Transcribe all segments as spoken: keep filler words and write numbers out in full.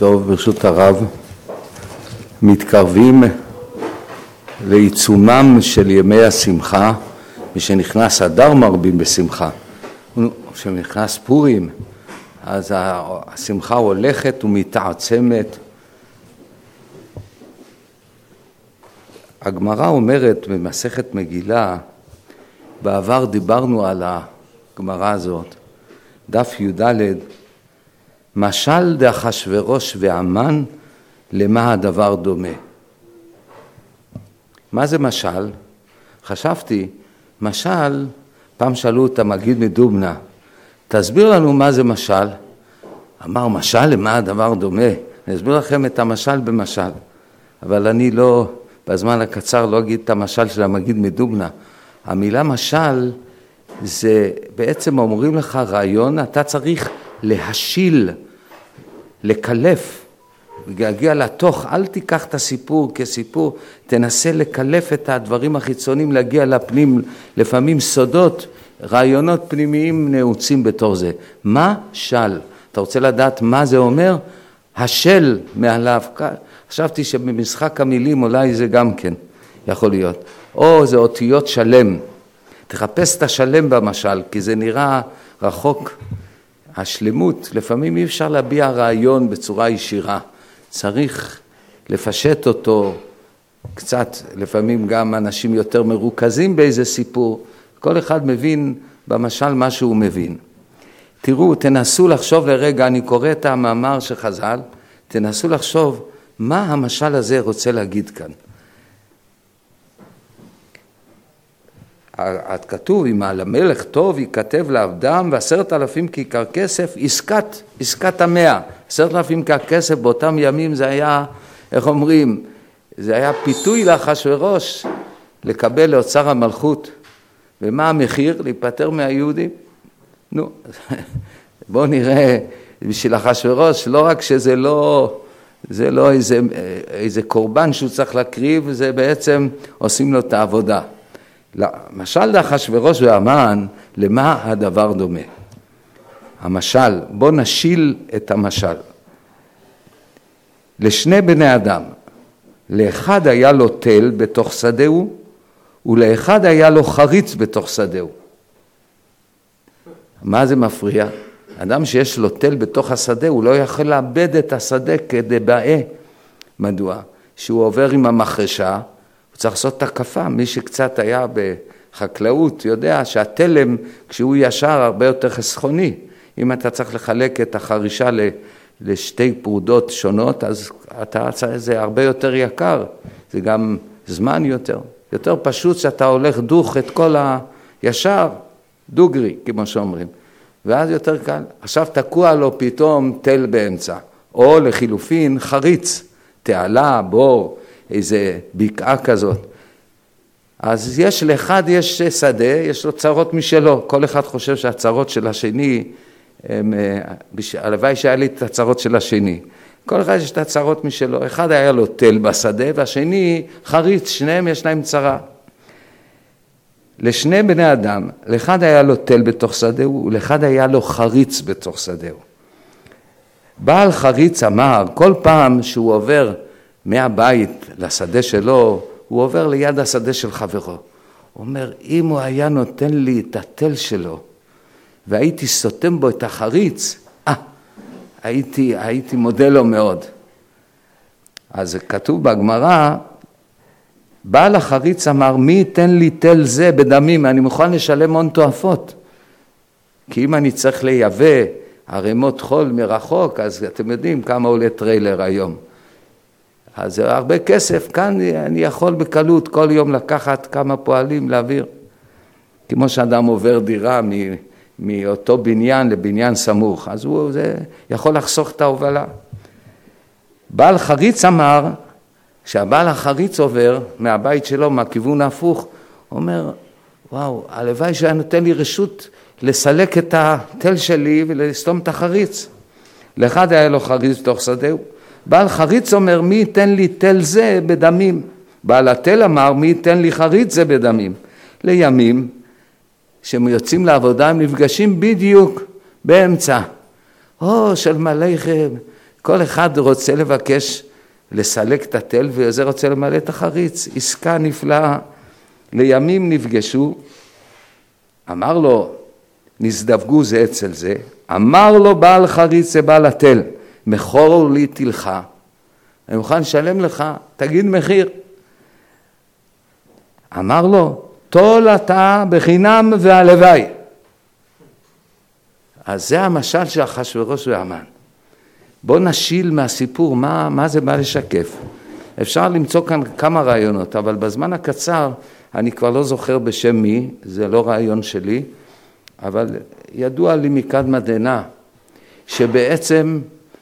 טוב, ברשות הרב, מתקרבים לעיצומם של ימי השמחה, ושנכנס אדר מרבים בשמחה. כשנכנס פורים, אז השמחה הולכת ומתעצמת. הגמרא אומרת במסכת מגילה, בעבר דיברנו על הגמרא הזאת, דף י"ד, משל דאחשוורוש והמן, למה הדבר דומה? מה זה משל? חשבתי, משל, פעם שאלו את המגיד מדובנה, תסביר לנו מה זה משל. אמר, משל למה הדבר דומה? אני אסביר לכם את המשל במשל, אבל אני לא, בזמן הקצר לא אגיד את המשל של המגיד מדובנה. המילה משל זה בעצם אומרים לך רעיון, אתה צריך להשיל, לקלף, להגיע לתוך, אל תיקח את הסיפור כסיפור, תנסה לקלף את הדברים החיצוניים, להגיע לפנים, לפעמים סודות, רעיונות פנימיים נעוצים בתור זה. מה של? אתה רוצה לדעת מה זה אומר? השל מעליו. חשבתי שבמשחק המילים אולי זה גם כן יכול להיות. או זה אותיות שלם. תחפש את השלם במשל, כי זה נראה רחוק. השלמות, לפעמים אי אפשר להביע רעיון בצורה ישירה. צריך לפשט אותו קצת, לפעמים גם אנשים יותר מרוכזים באיזה סיפור. כל אחד מבין במשל מה שהוא מבין. תראו, תנסו לחשוב לרגע, אני קורא את המאמר של חז"ל, תנסו לחשוב מה המשל הזה רוצה להגיד כאן. את כתוב, אם על המלך טוב ייכתב לעבדם ועשרת אלפים כיכר כסף, עסקת, עסקת המאה. עשרת אלפים כיכר כסף באותם ימים זה היה, איך אומרים, זה היה פיתוי לאחשוורוש לקבל לאוצר המלכות. ומה המחיר? להיפטר מהיהודים? נו, בואו נראה, בשביל אחשוורוש, לא רק שזה לא, זה לא איזה, איזה קורבן שהוא צריך להקריב, זה בעצם עושים לו את העבודה. משל דאחשוורוש והמן, למה הדבר דומה? המשל, בוא נשיל את המשל. לשני בני אדם, לאחד היה לו תל בתוך שדהו, ולאחד היה לו חריץ בתוך שדהו. מה זה מפריע? אדם שיש לו תל בתוך השדה, הוא לא יכול לאבד את השדה כדי באה. מדוע? שהוא עובר עם המחרשה, הוא צריך לעשות תקפה. מי שקצת היה בחקלאות יודע שהתלם, כשהוא ישר, הרבה יותר חסכוני. אם אתה צריך לחלק את החרישה לשתי פרודות שונות, אז אתה, זה הרבה יותר יקר. זה גם זמן יותר. יותר פשוט שאתה הולך דוך את כל הישר, דוגרי, כמו שאומרים. ואז יותר קל. עכשיו תקוע לו פתאום תל באמצע. או לחילופין חריץ, תעלה, בור, איזה בקעה כזאת. אז יש לאחד, יש שדה, יש לו צרות משלו. כל אחד חושב שהצרות של השני, הם, הלוואי שהיה לי את הצרות של השני. כל אחד יש את הצרות משלו. אחד היה לו תל בשדה, והשני חריץ, שניהם יש להם צרה. לשני בני אדם, לאחד היה לו תל בתוך שדהו, ולאחד היה לו חריץ בתוך שדהו. בעל חריץ אמר, כל פעם שהוא עובר מהבית לשדה שלו, הוא עובר ליד השדה של חברו. הוא אומר, אם הוא היה נותן לי את התל שלו, והייתי סותם בו את החריץ, אה, הייתי, הייתי מודה לו מאוד. אז כתוב בגמרא, בעל החריץ אמר, מי ייתן לי תל זה בדמים? אני מוכן לשלם הון תועפות. כי אם אני צריך לייבא ערימות חול מרחוק, אז אתם יודעים כמה עולה טריילר היום. אז זה הרבה כסף, כאן אני יכול בקלות כל יום לקחת כמה פועלים להעביר. כמו שאדם עובר דירה מ, מאותו בניין לבניין סמוך, אז הוא זה, יכול לחסוך את ההובלה. בעל חריץ אמר, כשהבעל החריץ עובר מהבית שלו, מהכיוון ההפוך, הוא אומר, וואו, הלוואי שהיה נותן לי רשות לסלק את התל שלי ולסתום את החריץ. לאחד היה לו חריץ בתוך שדהו. בעל חריץ אומר, מי ייתן לי תל זה בדמים? בעל התל אמר, מי ייתן לי חריץ זה בדמים? לימים, כשהם יוצאים לעבודה, הם נפגשים בדיוק באמצע. או, של מלאכם, כל אחד רוצה לבקש לסלק את התל, וזה רוצה למלא את החריץ. עסקה נפלאה. לימים נפגשו, אמר לו, נזדווגו זה אצל זה, אמר לו בעל חריץ זה בעל התל, מכור לי תלך, אני מוכן לשלם לך, תגיד מחיר. אמר לו, תול אתה בחינם והלוואי. אז זה המשל של אחשוורוש והמן. בוא נשיל מהסיפור מה, מה זה בא לשקף. אפשר למצוא כאן כמה רעיונות, אבל בזמן הקצר אני כבר לא זוכר בשם מי, זה לא רעיון שלי, אבל ידוע לי מקדמת דנא, שבעצם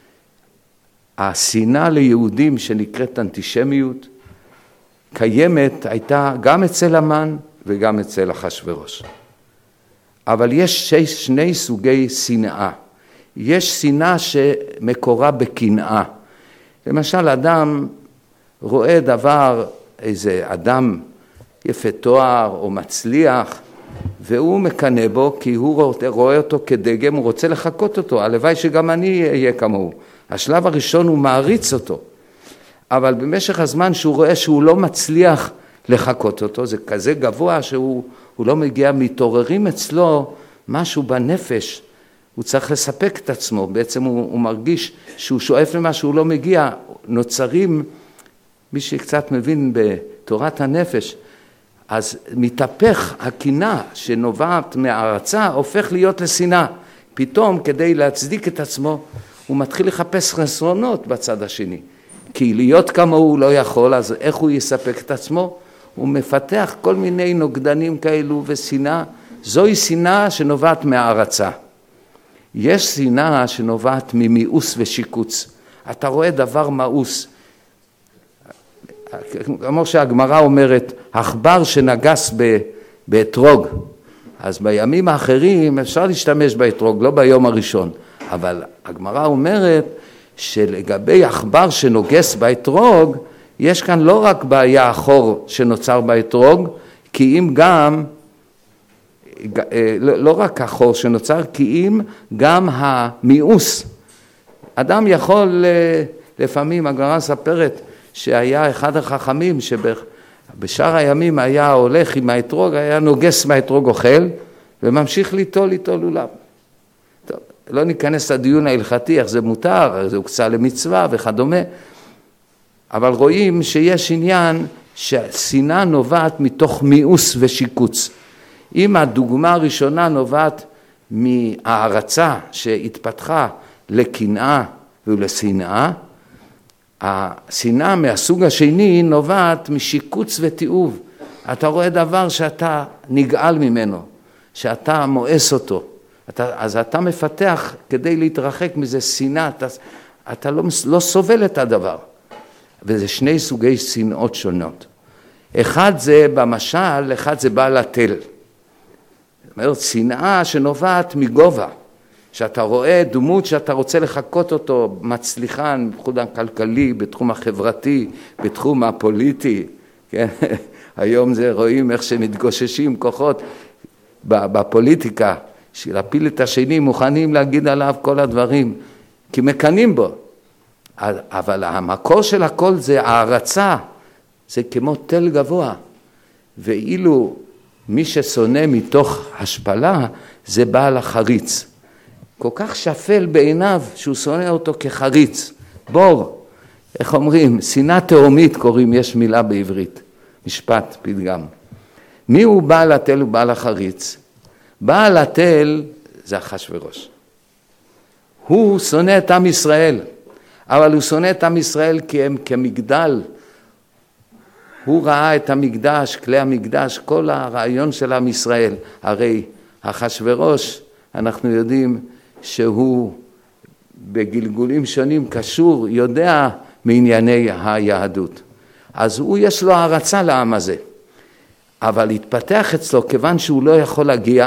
השנאה ליהודים שנקראת אנטישמיות, קיימת, הייתה גם אצל המן וגם אצל אחשוורוש. אבל יש שני, שני סוגי שנאה. יש שנאה שמקורה בקנאה. למשל, אדם רואה דבר, איזה אדם יפה תואר או מצליח, והוא מקנא בו כי הוא רואה אותו כדגם, הוא רוצה לחקות אותו, הלוואי שגם אני אהיה כמוהו. השלב הראשון הוא מעריץ אותו, אבל במשך הזמן שהוא רואה שהוא לא מצליח לחקות אותו, זה כזה גבוה שהוא הוא לא מגיע, מתעוררים אצלו משהו בנפש, הוא צריך לספק את עצמו, בעצם הוא, הוא מרגיש שהוא שואף למה שהוא לא מגיע, נוצרים, מי שקצת מבין בתורת הנפש, אז מתהפך הקנאה שנובעת מהערצה, הופך להיות לשנאה. פתאום כדי להצדיק את עצמו, הוא מתחיל לחפש חסרונות בצד השני. כי להיות כמוהו הוא לא יכול, אז איך הוא יספק את עצמו? הוא מפתח כל מיני נוגדנים כאלו ושנאה. זוהי שנאה שנובעת מהערצה. יש שנאה שנובעת ממיאוס ושיקוץ. אתה רואה דבר מאוס. כמו שהגמרא אומרת, עכבר שנגס באתרוג, אז בימים האחרים אפשר להשתמש באתרוג, לא ביום הראשון, אבל הגמרא אומרת שלגבי עכבר שנוגס באתרוג, יש כאן לא רק בעיה החור שנוצר באתרוג, כי אם גם, לא רק החור שנוצר, כי אם גם המיאוס. אדם יכול, לפעמים הגמרא מספרת, שהיה אחד החכמים שבשאר הימים היה הולך עם האתרוג, היה נוגס מהאתרוג אוכל, וממשיך ליטול ליטול לולב. טוב, לא ניכנס לדיון ההלכתי, איך זה מותר, זה הוקצה למצווה וכדומה, אבל רואים שיש עניין שהשנאה נובעת מתוך מיאוס ושיקוץ. אם הדוגמה הראשונה נובעת מהערצה שהתפתחה לקנאה ולשנאה, השנאה מהסוג השני נובעת משיקוץ ותיעוב. אתה רואה דבר שאתה נגעל ממנו, שאתה מואס אותו. אתה, אז אתה מפתח כדי להתרחק מזה שנאה, אתה, אתה לא, לא סובל את הדבר. וזה שני סוגי שנאות שונות. אחד זה במשל, אחד זה בעל התל. זאת אומרת, שנאה שנובעת מגובה. שאתה רואה דמות שאתה רוצה לחקות אותו, מצליחן בתחום הכלכלי, בתחום החברתי, בתחום הפוליטי, כן? היום זה רואים איך שמתגוששים כוחות בפוליטיקה, שלהפיל את השני, מוכנים להגיד עליו כל הדברים, כי מקנים בו. אבל המקור של הכל זה הערצה, זה כמו תל גבוה, ואילו מי ששונא מתוך השפלה, זה בעל החריץ. כל כך שפל בעיניו שהוא שונא אותו כחריץ, בור, איך אומרים, שנאה תהומית קוראים, יש מילה בעברית, משפט, פתגם. מי הוא בעל התל ובעל החריץ? בעל התל זה אחשוורוש. הוא שונא את עם ישראל, אבל הוא שונא את עם ישראל כי הם כמגדל. הוא ראה את המקדש, כלי המקדש, כל הרעיון של עם ישראל. הרי אחשוורוש, אנחנו יודעים, שהוא בגלגולים שונים קשור, יודע מענייני היהדות. אז הוא יש לו הערצה לעם הזה. אבל התפתח אצלו, כיוון שהוא לא יכול להגיע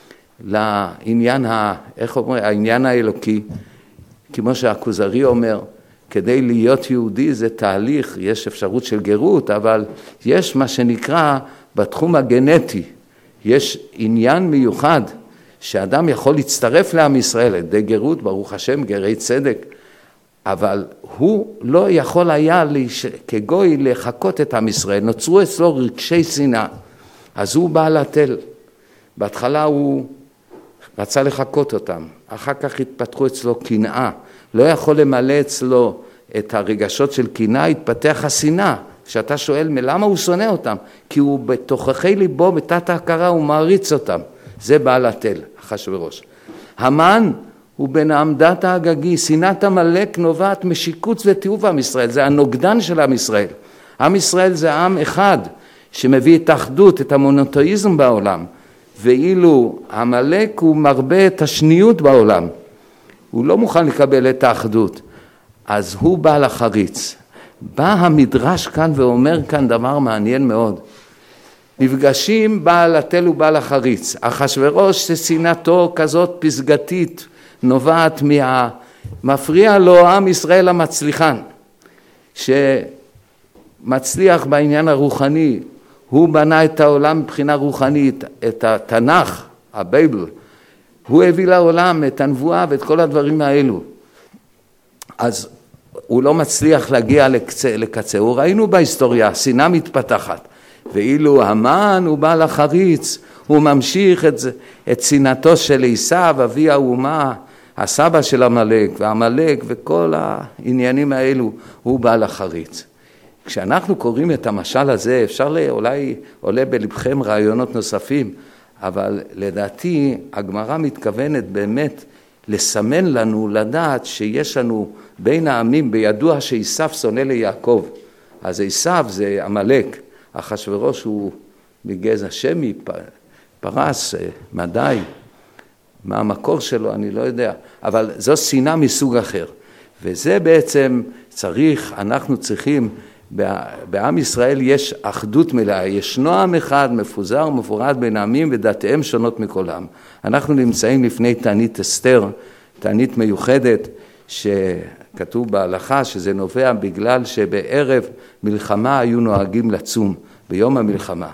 לעניין, ה, איך אומרים, העניין האלוקי, כמו שהכוזרי אומר, כדי להיות יהודי זה תהליך, יש אפשרות של גרות, אבל יש מה שנקרא בתחום הגנטי, יש עניין מיוחד, שאדם יכול להצטרף לעם ישראל, ידי גרות, ברוך השם, גרי צדק, אבל הוא לא יכול היה כגוי לחקות את עם ישראל, נוצרו אצלו רגשי שנאה, אז הוא בא לתל, בהתחלה הוא רצה לחקות אותם, אחר כך התפתחו אצלו קנאה, לא יכול למלא אצלו את הרגשות של קנאה, התפתח השנאה, שאתה שואל למה הוא שונא אותם, כי הוא בתוככי ליבו, בתת ההכרה, הוא מעריץ אותם, זה בעל התל, אחשוורוש. המן הוא בן העמדת האגגי, שנאת עמלק נובעת משיקוץ ותיעוב עם ישראל, זה הנוגדן של עם ישראל. עם ישראל זה עם אחד שמביא את האחדות, את המונותאיזם בעולם, ואילו עמלק הוא מרבה את השניות בעולם, הוא לא מוכן לקבל את האחדות, אז הוא בעל החריץ. בא המדרש כאן ואומר כאן דבר מעניין מאוד, נפגשים בעל התל ובעל החריץ, אחשוורוש ששנאתו כזאת פסגתית, נובעת מה... מפריע לו עם ישראל המצליחן, שמצליח בעניין הרוחני, הוא בנה את העולם מבחינה רוחנית, את התנ"ך, הבייבל, הוא הביא לעולם את הנבואה ואת כל הדברים האלו. אז הוא לא מצליח להגיע לקצה, לקצה. הוא ראינו בהיסטוריה, שנאה מתפתחת. ואילו המן הוא בעל החריץ, הוא ממשיך את, את שנאתו של עשיו, אבי האומה, הסבא של עמלק, ועמלק וכל העניינים האלו, הוא בעל החריץ. כשאנחנו קוראים את המשל הזה, אפשר לה, אולי עולה בלבכם רעיונות נוספים, אבל לדעתי הגמרא מתכוונת באמת לסמן לנו, לדעת שיש לנו בין העמים, בידוע שעשיו שונא ליעקב. אז עשיו זה עמלק, אחשוורוש הוא מגזע שמי, פרס, מדי, מה המקור שלו אני לא יודע, אבל זו שנאה מסוג אחר. וזה בעצם צריך, אנחנו צריכים, בעם ישראל יש אחדות מלאה, ישנו עם אחד מפוזר ומפורד בין העמים ודתיהם שונות מכולם. אנחנו נמצאים לפני תענית אסתר, תענית מיוחדת שכתוב בהלכה שזה נובע בגלל שבערב מלחמה היו נוהגים לצום ביום המלחמה.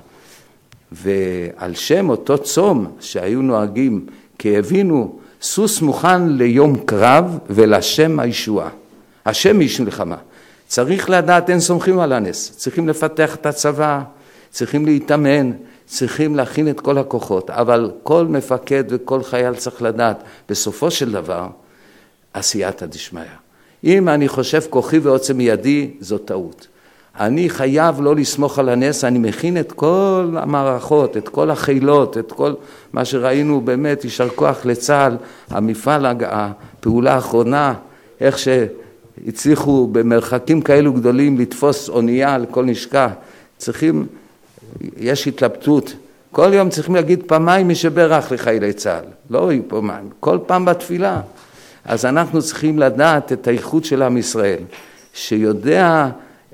ועל שם אותו צום שהיו נוהגים כי הבינו סוס מוכן ליום קרב ולשם הישועה. השם איש מלחמה. צריך לדעת, אין סומכים על הנס, צריכים לפתח את הצבא, צריכים להתאמן, צריכים להכין את כל הכוחות, אבל כל מפקד וכל חייל צריך לדעת, בסופו של דבר, עשייתא דשמיא. אם אני חושב כוחי ועוצם ידי, זו טעות. אני חייב לא לסמוך על הנס, אני מכין את כל המערכות, את כל החילות, את כל מה שראינו באמת, יישר כוח לצה"ל, המפעל, הפעולה האחרונה, איך ש... הצליחו במרחקים כאלו גדולים לתפוס אונייה על כל נשקה, צריכים, יש התלבטות, כל יום צריכים להגיד פעמיים מי שברך לחיילי צה"ל, לא יהיו פעמיים, כל פעם בתפילה. אז אנחנו צריכים לדעת את האיכות של עם ישראל, שיודע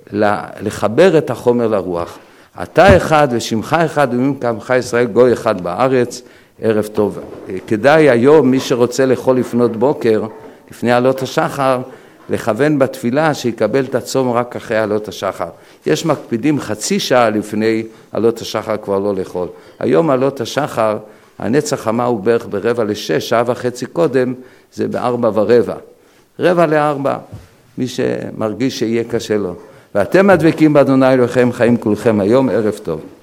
לחבר את החומר לרוח. אתה אחד ושמך אחד ומקמך ישראל גוי אחד בארץ, ערב טוב. כדאי היום מי שרוצה לאכול לפנות בוקר, לפני עלות השחר, לכוון בתפילה שיקבל את הצום רק אחרי עלות השחר. יש מקפידים חצי שעה לפני עלות השחר כבר לא לאכול. היום עלות השחר, הנץ החמה הוא בערך ברבע לשש, שעה וחצי קודם, זה בארבע ורבע. רבע לארבע, מי שמרגיש שיהיה קשה לו. ואתם הדבקים באדוני אלוהיכם חיים כולכם היום, ערב טוב.